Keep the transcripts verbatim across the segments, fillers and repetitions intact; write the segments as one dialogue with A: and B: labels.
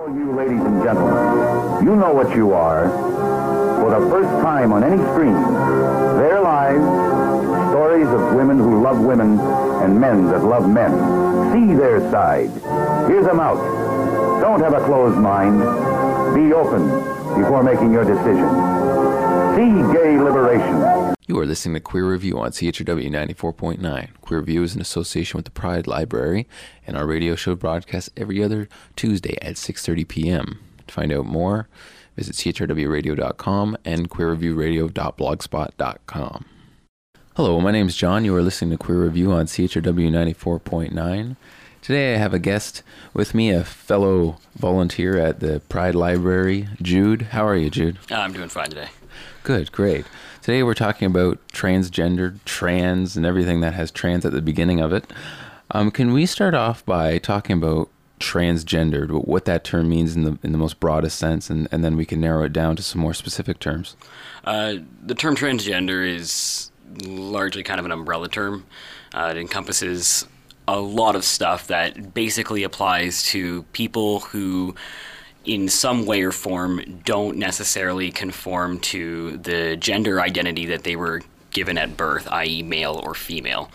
A: you, ladies and gentlemen, you know what you are. For the first time on any screen, their lives, stories of women who love women and men that love men. See their side. Hear them out. Don't have a closed mind. Be open before making your decision. See gay liberation.
B: You are listening to Queer Review on C H R W ninety-four point nine. Queer Review is in association with the Pride Library, and our radio show broadcasts every other Tuesday at six thirty p.m. To find out more, visit c h r w radio dot com and queer review radio dot blogspot dot com. Hello, my name is John. You are listening to Queer Review on C H R W ninety-four point nine. Today I have a guest with me, a fellow volunteer at the Pride Library, Jude. How are you, Jude?
C: Uh, I'm doing fine today.
B: Good, great. Today we're talking about transgender, trans, and everything that has trans at the beginning of it. Um, can we start off by talking about transgendered, what that term means in the in the most broadest sense, and, and then we can narrow it down to some more specific terms?
C: Uh, the term transgender is largely kind of an umbrella term. Uh, it encompasses a lot of stuff that basically applies to people who in some way or form don't necessarily conform to the gender identity that they were given at birth, that is male or female.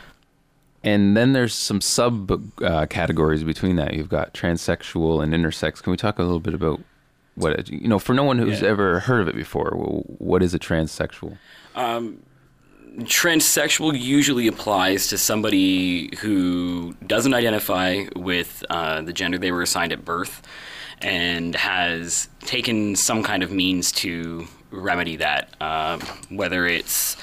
B: And then there's some sub uh, categories between that. You've got transsexual and intersex. Can we talk a little bit about what, it, you know, for no one who's yeah. ever heard of it before, what is a transsexual? Um,
C: transsexual usually applies to somebody who doesn't identify with uh, the gender they were assigned at birth and has taken some kind of means to remedy that, uh, whether it's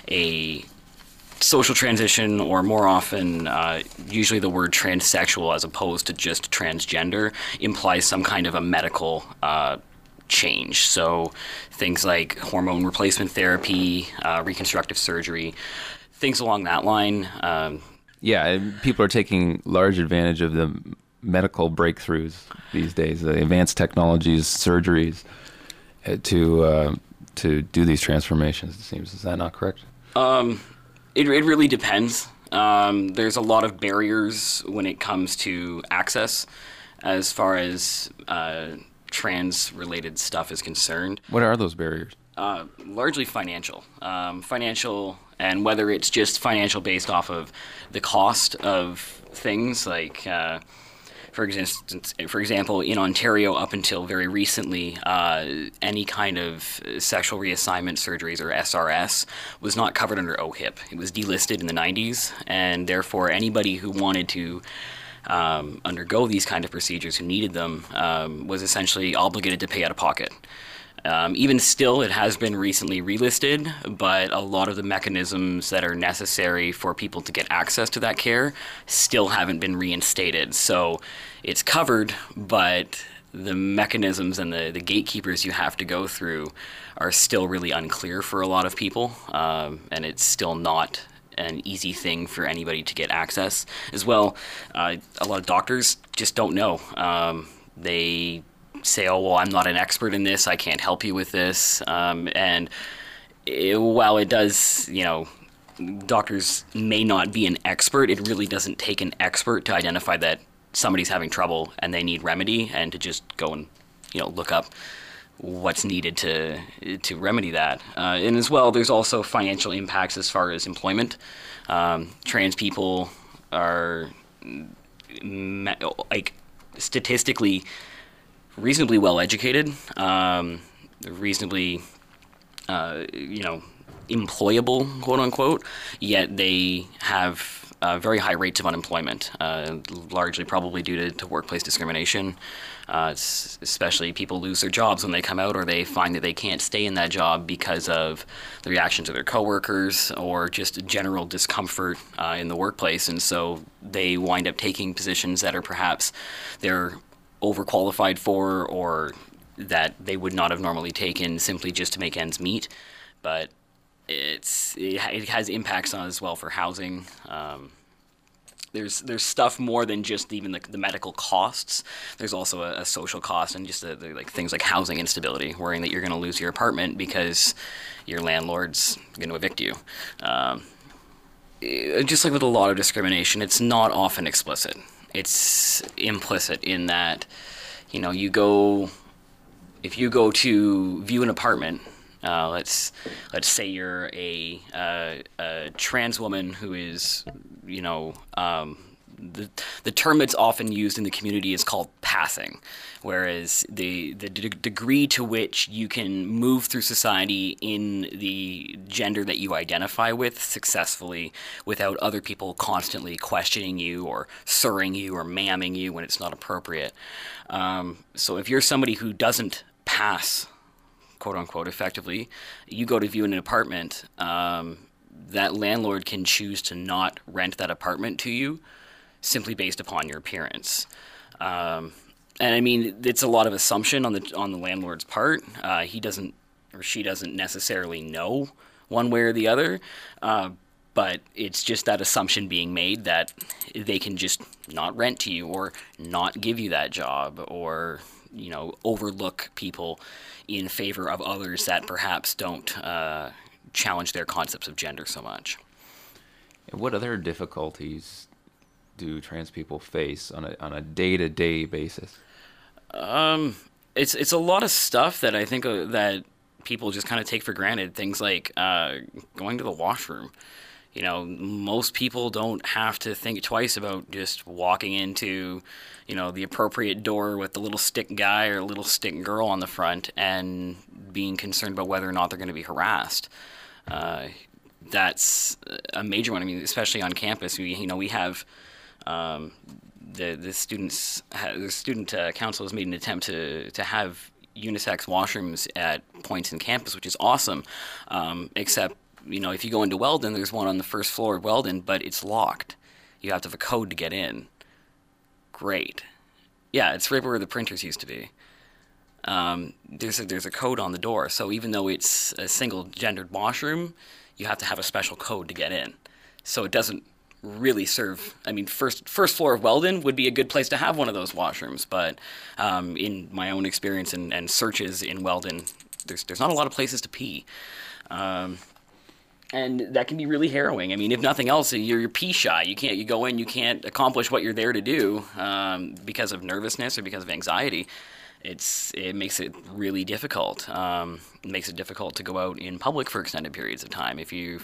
C: a social transition or more often, uh, usually the word transsexual as opposed to just transgender implies some kind of a medical uh, change. So things like hormone replacement therapy, uh, reconstructive surgery, things along that line. Um,
B: yeah, people are taking large advantage of the medical breakthroughs these days, the advanced technologies, surgeries, uh, to uh, to do these transformations, it seems. Is that not correct? Um,
C: it, it really depends. Um, there's a lot of barriers when it comes to access as far as uh, trans-related stuff is concerned.
B: What are those barriers?
C: Uh, largely financial. Um, financial, and whether it's just financial based off of the cost of things like... Uh, For instance, for example, in Ontario, up until very recently, uh, any kind of sexual reassignment surgeries, or S R S, was not covered under O H I P. It was delisted in the nineties, and therefore anybody who wanted to um, undergo these kind of procedures, who needed them, um, was essentially obligated to pay out of pocket. Um, even still, it has been recently relisted, but a lot of the mechanisms that are necessary for people to get access to that care still haven't been reinstated. So it's covered, but the mechanisms and the, the gatekeepers you have to go through are still really unclear for a lot of people, um, and it's still not an easy thing for anybody to get access. As well, uh, a lot of doctors just don't know. Um, they... say, oh, well, I'm not an expert in this, I can't help you with this. Um, and it, while it does, you know, doctors may not be an expert, it really doesn't take an expert to identify that somebody's having trouble and they need remedy, and to just go and, you know, look up what's needed to to remedy that. Uh, and as well, there's also financial impacts as far as employment. Um, trans people are, like, statistically reasonably well educated, um, reasonably, uh, you know, employable, quote unquote, yet they have uh, very high rates of unemployment, uh, largely probably due to, to workplace discrimination. Uh, especially people lose their jobs when they come out, or they find that they can't stay in that job because of the reactions of their coworkers or just general discomfort uh, in the workplace. And so they wind up taking positions that are perhaps they're overqualified for, or that they would not have normally taken simply just to make ends meet. But it's it, it has impacts on as well for housing. Um, there's there's stuff more than just even the, the medical costs. There's also a, a social cost, and just the, the, like things like housing instability, worrying that you're going to lose your apartment because your landlord's going to evict you. Um, it, just like with a lot of discrimination, it's not often explicit. It's implicit in that you know, you go, if you go to view an apartment, uh, let's let's say you're a, uh, a trans woman who is, you know, um, the the term that's often used in the community is called passing, whereas the the d- degree to which you can move through society in the gender that you identify with successfully without other people constantly questioning you or sirring you or ma'aming you when it's not appropriate. Um, so if you're somebody who doesn't pass, quote unquote, effectively, you go to view an apartment, um, that landlord can choose to not rent that apartment to you simply based upon your appearance. Um, and I mean, it's a lot of assumption on the on the landlord's part. Uh, he doesn't or she doesn't necessarily know one way or the other, uh, but it's just that assumption being made that they can just not rent to you or not give you that job or, you know, overlook people in favor of others that perhaps don't uh, challenge their concepts of gender so much.
B: And what other difficulties do trans people face on a on a day-to-day basis?
C: Um, it's it's a lot of stuff that I think uh, that people just kind of take for granted. Things like uh, going to the washroom. You know, most people don't have to think twice about just walking into, you know, the appropriate door with the little stick guy or little stick girl on the front and being concerned about whether or not they're going to be harassed. Uh, that's a major one. I mean, especially on campus, we you know we have. Um, the the students the student uh, council has made an attempt to to have unisex washrooms at points in campus, which is awesome. Um, except, you know, if you go into Weldon, there's one on the first floor of Weldon, but it's locked. You have to have a code to get in. Great. Yeah, it's right where the printers used to be. Um, there's a, there's a code on the door, so even though it's a single gendered washroom, you have to have a special code to get in. So it doesn't really serve. I mean, first first floor of Weldon would be a good place to have one of those washrooms, but um, in my own experience and, and searches in Weldon, there's there's not a lot of places to pee, um, and that can be really harrowing. I mean, if nothing else, you're, you're pee shy. You can't you go in, you can't accomplish what you're there to do um, because of nervousness or because of anxiety. It's it makes it really difficult. Um, it makes it difficult to go out in public for extended periods of time if you.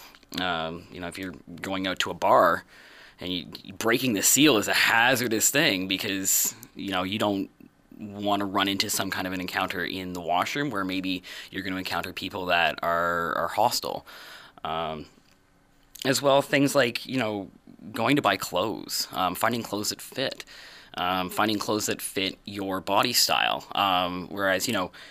C: Um, you know, if you're going out to a bar and you, breaking the seal is a hazardous thing because, you know, you don't want to run into some kind of an encounter in the washroom where maybe you're going to encounter people that are, are hostile. Um, as well, things like, you know, going to buy clothes, um, finding clothes that fit, um, finding clothes that fit your body style. Um, whereas, you know,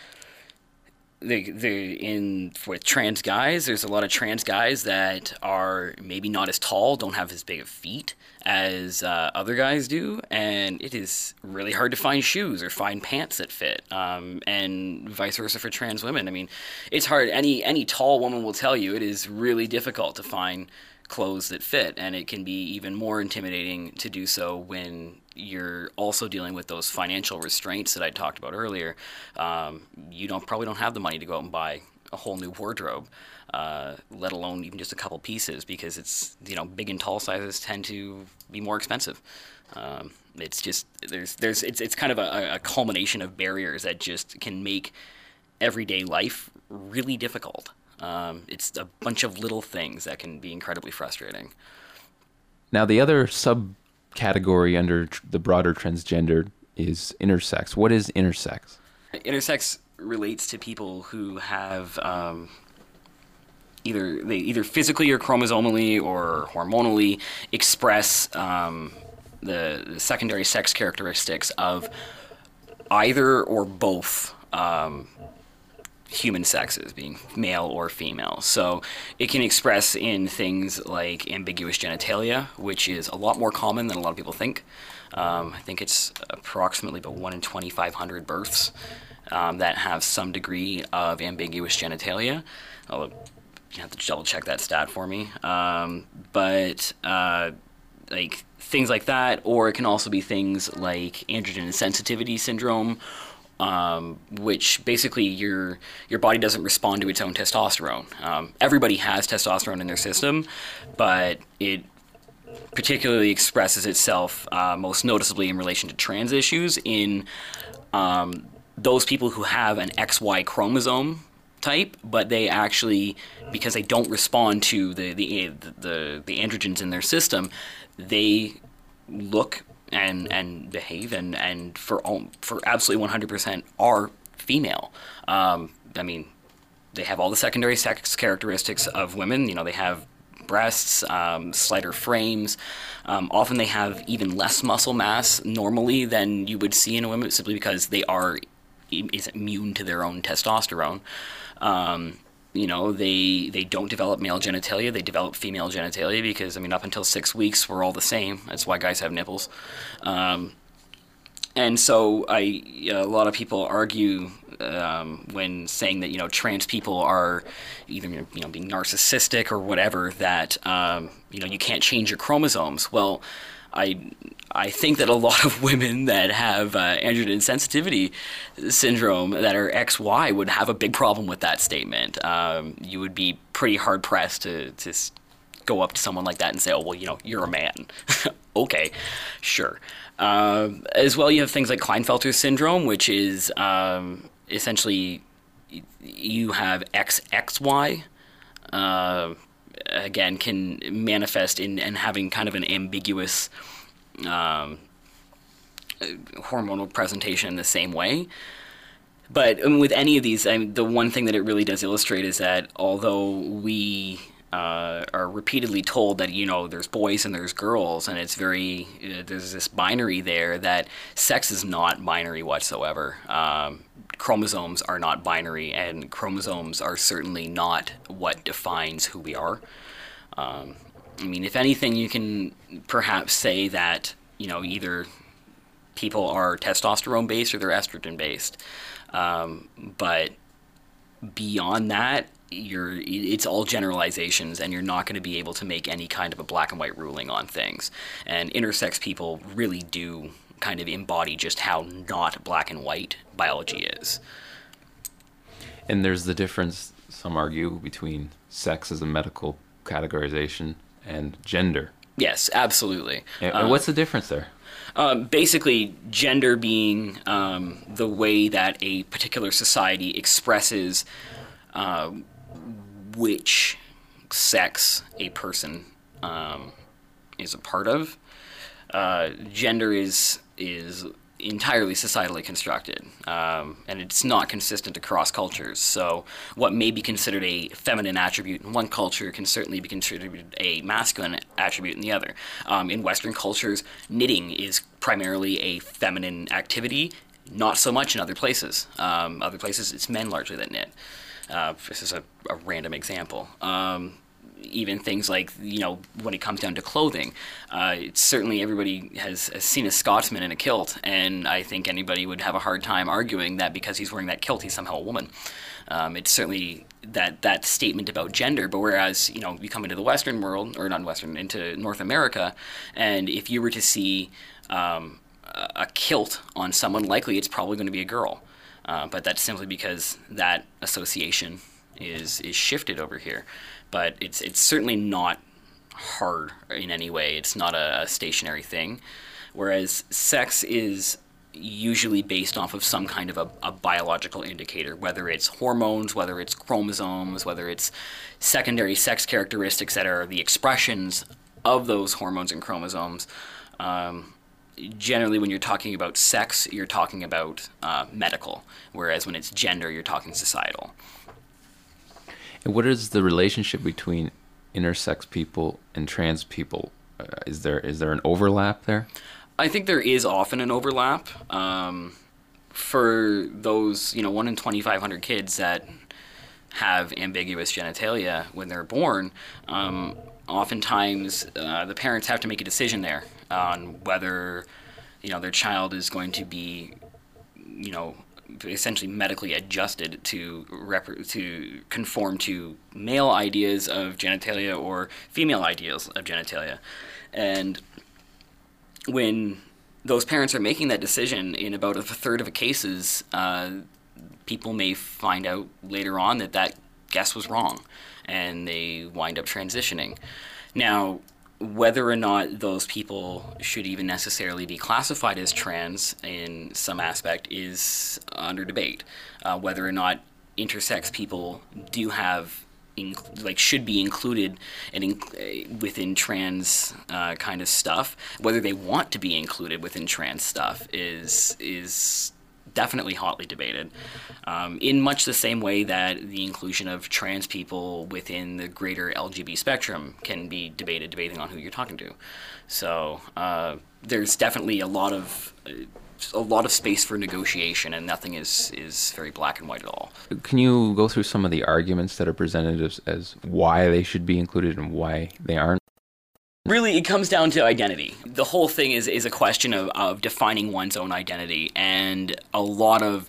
C: The, the, in with trans guys, there's a lot of trans guys that are maybe not as tall, don't have as big of feet as uh, other guys do, and it is really hard to find shoes or find pants that fit, um, and vice versa for trans women. I mean, it's hard. Any any tall woman will tell you it is really difficult to find clothes that fit, and it can be even more intimidating to do so when you're also dealing with those financial restraints that I talked about earlier. Um, you don't probably don't have the money to go out and buy a whole new wardrobe, uh, let alone even just a couple pieces, because it's, you know, big and tall sizes tend to be more expensive. Um, it's just there's there's it's it's kind of a, a culmination of barriers that just can make everyday life really difficult. Um, it's a bunch of little things that can be incredibly frustrating.
B: Now, the other subcategory under tr- the broader transgender is intersex. What is intersex?
C: Intersex relates to people who have um, either they either physically or chromosomally or hormonally express um, the, the secondary sex characteristics of either or both um, human sexes, being male or female. So it can express in things like ambiguous genitalia, which is a lot more common than a lot of people think. Um, I think it's approximately about one in twenty-five hundred births um, that have some degree of ambiguous genitalia. I'll, you have to double check that stat for me. Um, but uh, like things like that, or it can also be things like androgen insensitivity syndrome, Um, which basically your your body doesn't respond to its own testosterone. Um, everybody has testosterone in their system, but it particularly expresses itself uh, most noticeably in relation to trans issues in um, those people who have an X Y chromosome type, but they actually, because they don't respond to the the the, the androgens in their system, they look and and behave and and for all, for absolutely one hundred percent are female. Um, I mean, they have all the secondary sex characteristics of women. You know, they have breasts, um, slighter frames. Um, often they have even less muscle mass normally than you would see in a woman, simply because they are is immune to their own testosterone. Um, you know, they they don't develop male genitalia; they develop female genitalia because, I mean, up until six weeks, we're all the same. That's why guys have nipples. Um, and so, I a lot of people argue um, when saying that, you know, trans people are either, you know, being narcissistic or whatever, that um, you know, you can't change your chromosomes. Well, I I think that a lot of women that have uh, androgen sensitivity syndrome that are X Y would have a big problem with that statement. Um, you would be pretty hard pressed to to go up to someone like that and say, "Oh, well, you know, you're a man." Okay, sure. Um, as well, you have things like Klinefelter syndrome, which is um, essentially you have X X Y. Uh, again, can manifest in and having kind of an ambiguous um, hormonal presentation in the same way. But um, with any of these, I mean, the one thing that it really does illustrate is that although we uh, are repeatedly told that, you know, there's boys and there's girls, and it's very, uh, there's this binary there, that sex is not binary whatsoever. Um, chromosomes are not binary, and chromosomes are certainly not what defines who we are. Um, I mean, if anything, you can perhaps say that, you know, either people are testosterone-based or they're estrogen-based. Um, but beyond that, you're, it's all generalizations, and you're not going to be able to make any kind of a black and white ruling on things. And intersex people really do kind of embody just how not black and white biology is.
B: And there's the difference, some argue, between sex as a medical categorization and gender.
C: Yes, absolutely.
B: And,
C: uh,
B: and what's the difference there?
C: Um, basically, gender being um, the way that a particular society expresses uh, which sex a person um, is a part of. Uh, gender is is entirely societally constructed, um, and it's not consistent across cultures. So what may be considered a feminine attribute in one culture can certainly be considered a masculine attribute in the other. Um, in Western cultures, knitting is primarily a feminine activity, not so much in other places. Um, other places, it's men largely that knit. Uh, this is a, a random example. Um, even things like, you know, when it comes down to clothing, uh, it's certainly everybody has, has seen a Scotsman in a kilt, and I think anybody would have a hard time arguing that because he's wearing that kilt, he's somehow a woman. Um, it's certainly that that statement about gender, but whereas, you know, you come into the Western world, or not Western, into North America, and if you were to see um, a, a kilt on someone, likely it's probably going to be a girl. Uh, but that's simply because that association is is shifted over here. But it's it's certainly not hard in any way. It's not a, a stationary thing. Whereas sex is usually based off of some kind of a, a biological indicator, whether it's hormones, whether it's chromosomes, whether it's secondary sex characteristics that are the expressions of those hormones and chromosomes. Um, generally, when you're talking about sex, you're talking about uh, medical, whereas when it's gender, you're talking societal.
B: And what is the relationship between intersex people and trans people? Uh, is there is there an overlap there?
C: I think there is often an overlap. Um, for those, you know, one in twenty-five hundred kids that have ambiguous genitalia when they're born, um, oftentimes uh, the parents have to make a decision there on whether, you know, their child is going to be, you know, essentially medically adjusted to rep- to conform to male ideas of genitalia or female ideals of genitalia. And when those parents are making that decision, in about a third of the cases, uh, people may find out later on that that guess was wrong, and they wind up transitioning. Now, whether or not those people should even necessarily be classified as trans in some aspect is under debate. Uh, whether or not intersex people do have, inc- like, should be included in, in, within trans uh, kind of stuff, whether they want to be included within trans stuff is is definitely hotly debated, um, in much the same way that the inclusion of trans people within the greater L G B T spectrum can be debated, debating on who you're talking to. So uh, there's definitely a lot of uh, a lot of space for negotiation, and nothing is is very black and white at all.
B: Can you go through some of the arguments that are presented as, as why they should be included and why they aren't?
C: Really, it comes down to identity. The whole thing is, is a question of, of defining one's own identity, and a lot of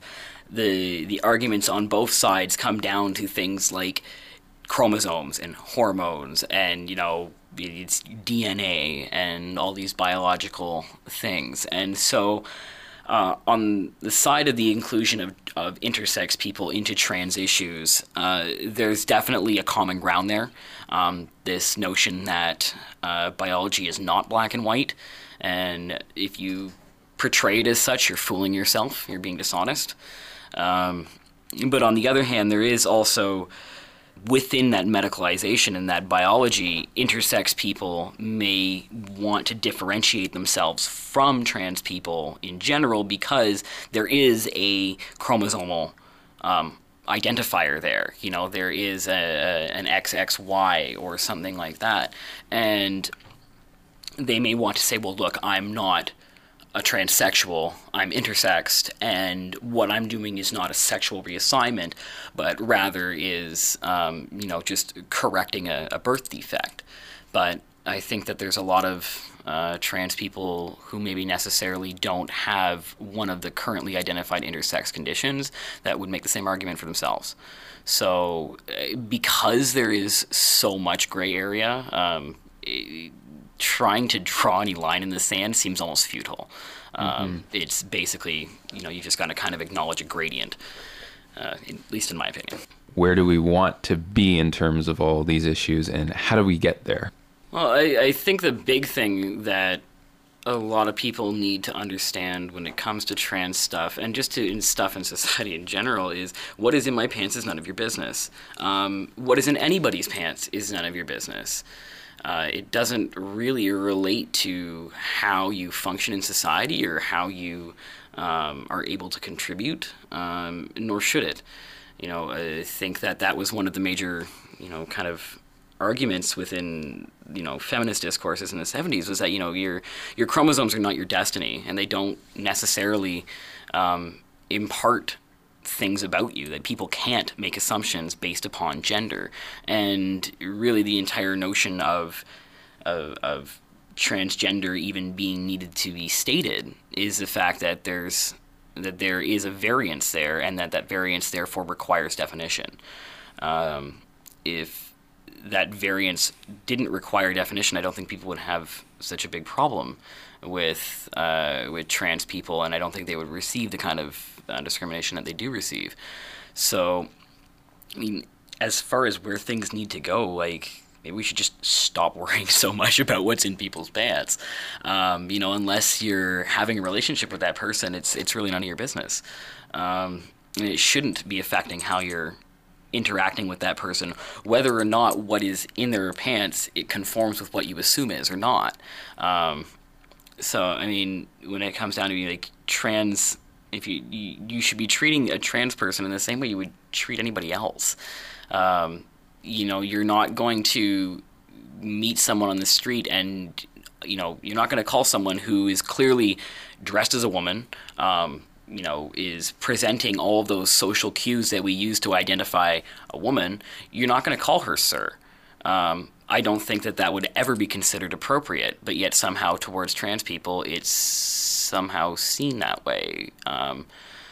C: the the arguments on both sides come down to things like chromosomes and hormones and, you know, it's D N A and all these biological things. And so uh, on the side of the inclusion of, of intersex people into trans issues, uh, there's definitely a common ground there. Um, this notion that uh, biology is not black and white, and if you portray it as such, you're fooling yourself, you're being dishonest. Um, but on the other hand, there is also, within that medicalization and that biology, intersex people may want to differentiate themselves from trans people in general because there is a chromosomal um, identifier there. You know, there is a, a, an X X Y or something like that. And they may want to say, well, look, I'm not a transsexual, I'm intersexed, and what I'm doing is not a sexual reassignment, but rather is, um, you know, just correcting a, a birth defect. But I think that there's a lot of uh, trans people who maybe necessarily don't have one of the currently identified intersex conditions that would make the same argument for themselves. So uh, because there is so much gray area, um, it, trying to draw any line in the sand seems almost futile. Um, mm-hmm. It's basically, you know, you just got to kind of acknowledge a gradient, uh, in, at least in my opinion.
B: Where do we want to be in terms of all these issues, and how do we get there?
C: Well, I, I think the big thing that a lot of people need to understand when it comes to trans stuff, and just to in stuff in society in general, is what is in my pants is none of your business. Um, what is in anybody's pants is none of your business. Uh, it doesn't really relate to how you function in society or how you um, are able to contribute, um, nor should it. You know, I think that that was one of the major, you know, kind of arguments within, you know, feminist discourses in the seventies was that, you know, your your chromosomes are not your destiny, and they don't necessarily um, impart things about you, that people can't make assumptions based upon gender. And really the entire notion of, of of transgender even being needed to be stated is the fact that there's that there is a variance there, and that that variance therefore requires definition. Um, if that variance didn't require definition, I don't think people would have such a big problem with uh, with trans people, and I don't think they would receive the kind of uh, discrimination that they do receive. So, I mean, as far as where things need to go, like, maybe we should just stop worrying so much about what's in people's pants. Um, you know, unless you're having a relationship with that person, it's it's really none of your business. Um, and it shouldn't be affecting how you're interacting with that person, whether or not what is in their pants, it conforms with what you assume is or not. Um, so, I mean, when it comes down to, like, trans, if you, you you should be treating a trans person in the same way you would treat anybody else. Um, you know, you're not going to meet someone on the street and, you know, you're not going to call someone who is clearly dressed as a woman, um, you know, is presenting all of those social cues that we use to identify a woman. You're not going to call her sir. Um, I don't think that that would ever be considered appropriate, but yet somehow towards trans people, it's somehow seen that way. Um,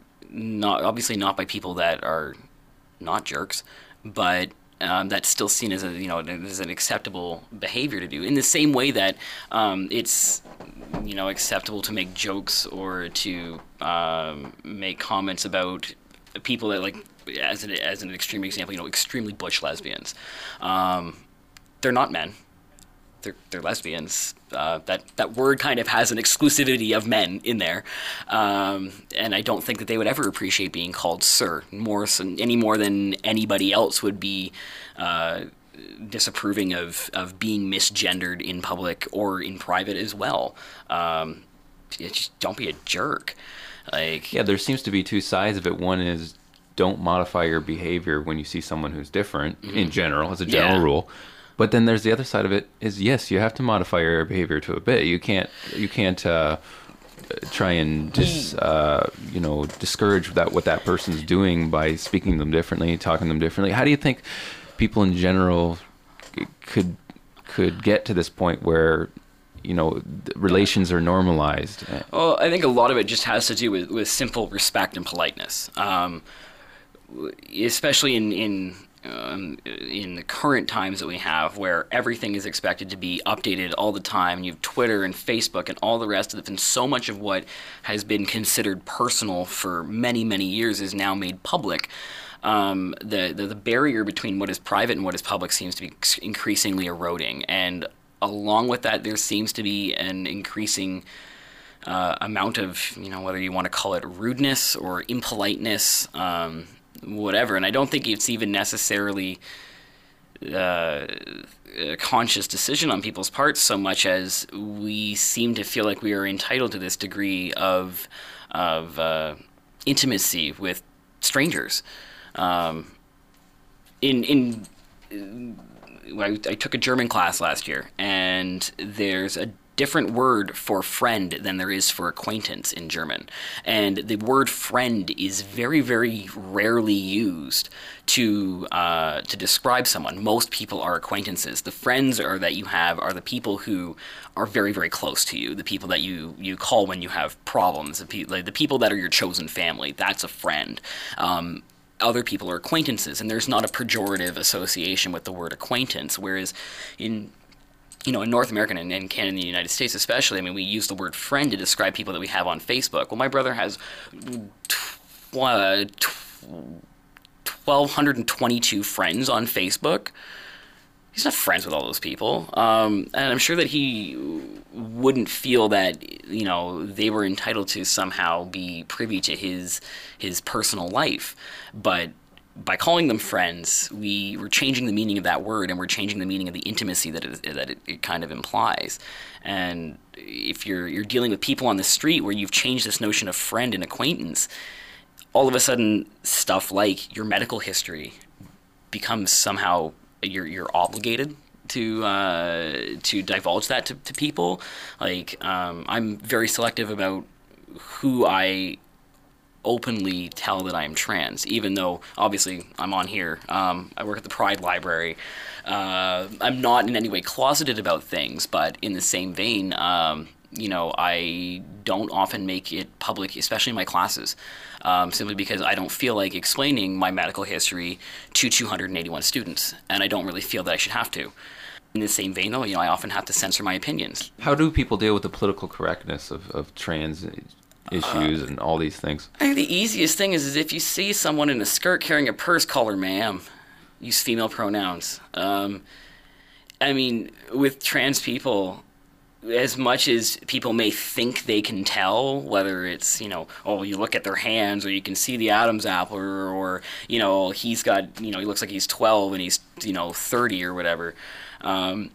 C: not obviously not by people that are not jerks, but um, that's still seen as a, you know, as an acceptable behavior to do. In the same way that um, it's, you know, acceptable to make jokes or to um, make comments about people that, like, as an as an extreme example, you know, extremely butch lesbians. Um, they're not men. they're, they're lesbians. Uh, that that word kind of has an exclusivity of men in there, um, and I don't think that they would ever appreciate being called sir more so, any more than anybody else would be uh, disapproving of of being misgendered in public or in private as well. Um, just don't be a jerk. Like
B: yeah, there seems to be two sides of it. One is don't modify your behavior when you see someone who's different. Mm-hmm. In general, as a general yeah. rule. But then there's the other side of it is, yes, you have to modify your behavior to a bit. You can't, you can't uh, try and dis, uh, you know, discourage that what that person's doing by speaking to them differently, talking to them differently. How do you think people in general could could get to this point where, you know, relations are normalized?
C: Well, I think a lot of it just has to do with, with simple respect and politeness, um, especially in in. Um, in the current times that we have, where everything is expected to be updated all the time. You have Twitter and Facebook and all the rest of it, and so much of what has been considered personal for many, many years is now made public. Um, the, the the barrier between what is private and what is public seems to be increasingly eroding, and along with that, there seems to be an increasing uh, amount of, you know, whether you want to call it rudeness or impoliteness, um, whatever. And I don't think it's even necessarily uh, a conscious decision on people's parts so much as we seem to feel like we are entitled to this degree of of uh, intimacy with strangers. Um, in in I, I took a German class last year, and there's a different word for friend than there is for acquaintance in German. And the word friend is very, very rarely used to uh, to describe someone. Most people are acquaintances. The friends are that you have are the people who are very, very close to you, the people that you, you call when you have problems, the, pe- like the people that are your chosen family. That's a friend. Um, other people are acquaintances, and there's not a pejorative association with the word acquaintance, whereas in You know, in North America and in Canada and the United States especially, I mean, we use the word friend to describe people that we have on Facebook. Well, my brother has uh, twelve twenty-two friends on Facebook. He's not friends with all those people. Um, and I'm sure that he wouldn't feel that, you know, they were entitled to somehow be privy to his his personal life. But by calling them friends, we we're changing the meaning of that word, and we're changing the meaning of the intimacy that it, that it, it kind of implies. And if you're you're dealing with people on the street where you've changed this notion of friend and acquaintance, all of a sudden stuff like your medical history becomes somehow you're you're obligated to uh, to divulge that to, to people. Like um, I'm very selective about who I openly tell that I am trans, even though obviously I'm on here. Um, I work at the Pride Library. Uh, I'm not in any way closeted about things, but in the same vein, um, you know, I don't often make it public, especially in my classes, um, simply because I don't feel like explaining my medical history to two hundred eighty-one students, and I don't really feel that I should have to. In the same vein, though, you know, I often have to censor my opinions.
B: How do people deal with the political correctness of, of trans issues uh, and all these things?
C: I think the easiest thing is, is if you see someone in a skirt carrying a purse, call her ma'am. Use female pronouns. Um, I mean, with trans people, as much as people may think they can tell, whether it's, you know, oh, you look at their hands, or you can see the Adam's apple, or, or you know, he's got, you know, he looks like he's twelve and he's, you know, thirty or whatever. Um,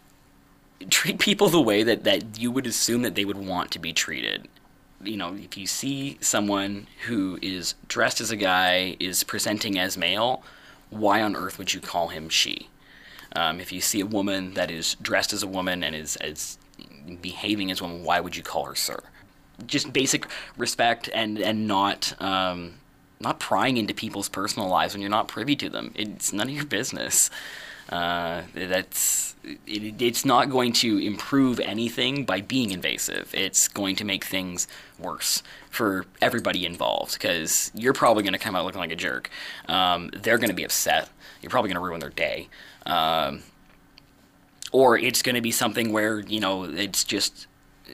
C: treat people the way that, that you would assume that they would want to be treated. You know, if you see someone who is dressed as a guy, is presenting as male, why on earth would you call him she? Um, if you see a woman that is dressed as a woman and is, is behaving as a woman, why would you call her sir? Just basic respect and, and not um, not prying into people's personal lives when you're not privy to them. It's none of your business. Uh, that's it, it's not going to improve anything by being invasive. It's going to make things worse for everybody involved, because you're probably going to come out looking like a jerk. Um, they're going to be upset. You're probably going to ruin their day. Um, or it's going to be something where, you know, it's just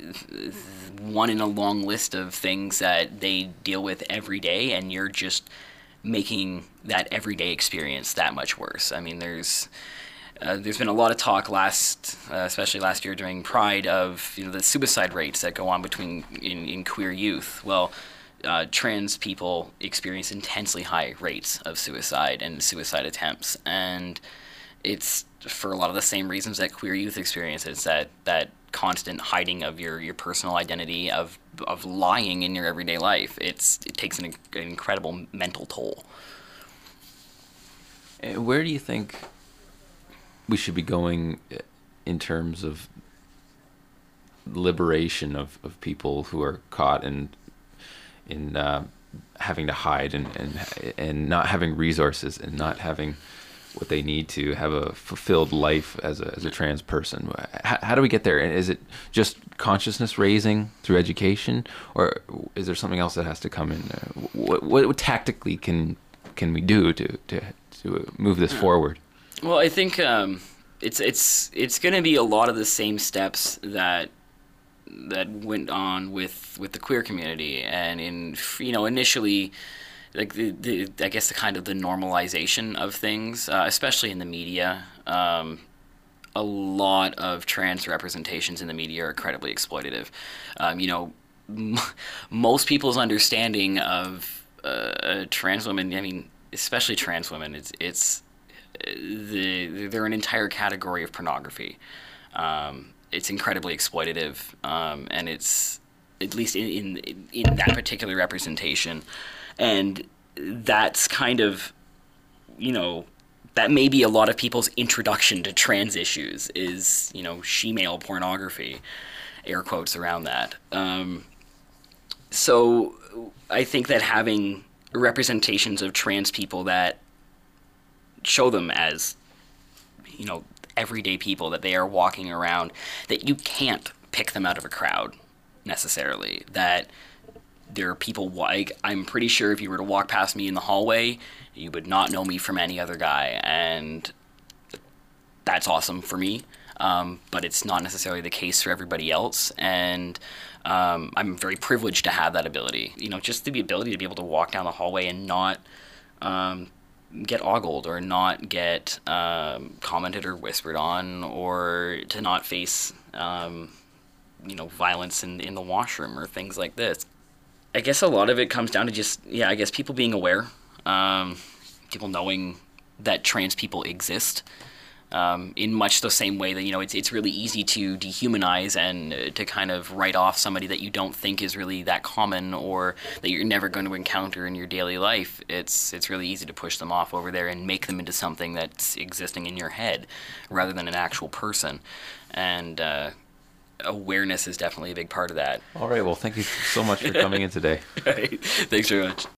C: one in a long list of things that they deal with every day, and you're just making that everyday experience that much worse. I mean, there's Uh, there's been a lot of talk last, uh, especially last year during Pride, of you know the suicide rates that go on between in, in queer youth. Well, uh, trans people experience intensely high rates of suicide and suicide attempts, and it's for a lot of the same reasons that queer youth experience. It's that that constant hiding of your, your personal identity, of of lying in your everyday life. It's it takes an, an incredible mental toll.
B: Where do you think we should be going in terms of liberation of, of people who are caught in in uh, having to hide and, and and not having resources and not having what they need to have a fulfilled life as a as a trans person? How, how do we get there? Is it just consciousness raising through education, or is there something else that has to come in? What, what, what tactically can can we do to to to move this forward?
C: Well, I think um, it's it's it's going to be a lot of the same steps that that went on with with the queer community, and in you know initially, like the, the I guess the kind of the normalization of things, uh, especially in the media. Um, a lot of trans representations in the media are incredibly exploitative. Um, you know, m- most people's understanding of uh, trans women, I mean, especially trans women, it's it's the they're an entire category of pornography. Um, it's incredibly exploitative, um, and it's at least in, in in that particular representation, and that's kind of, you know, that may be a lot of people's introduction to trans issues is, you know, she-male pornography, air quotes around that. Um, so I think that having representations of trans people that show them as, you know, everyday people, that they are walking around, that you can't pick them out of a crowd necessarily, that there are people, like, I'm pretty sure if you were to walk past me in the hallway, you would not know me from any other guy, and that's awesome for me, um, but it's not necessarily the case for everybody else, and um, I'm very privileged to have that ability. You know, just the ability to be able to walk down the hallway and not um, get ogled, or not get um, commented or whispered on, or to not face, um, you know, violence in, in the washroom or things like this. I guess a lot of it comes down to just, yeah, I guess people being aware, um, people knowing that trans people exist, um, in much the same way that, you know, it's it's really easy to dehumanize and uh, to kind of write off somebody that you don't think is really that common, or that you're never going to encounter in your daily life. It's it's really easy to push them off over there and make them into something that's existing in your head rather than an actual person. And uh, awareness is definitely a big part of that.
B: All right. Well, thank you so much for coming in today.
C: Right. Thanks very much.